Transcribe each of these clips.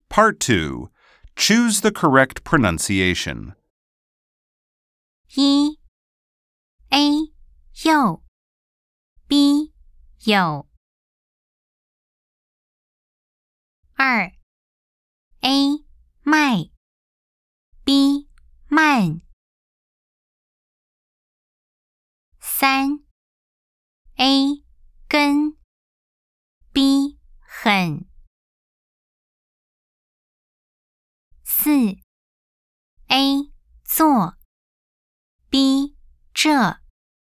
Part 2. Choose the correct pronunciation. 1. A 幼 B 有 2. A 麦 B 慢 3. A 跟 B 很 4. A 做 B 这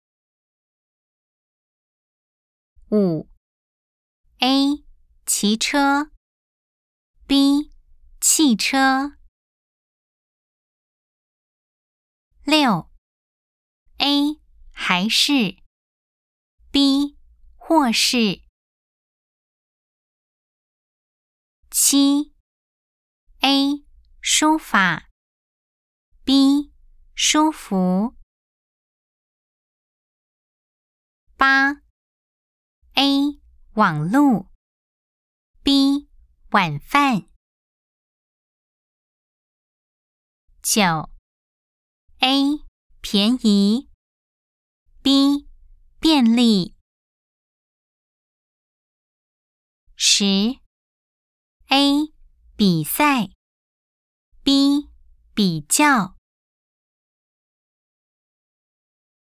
5. A 骑车 B 汽车 6. A 还是 B 或是 7. A 书法 B 舒服 8. A 网路 B 晚饭 9. A 便宜 B 便利 10. A 比赛 B 比较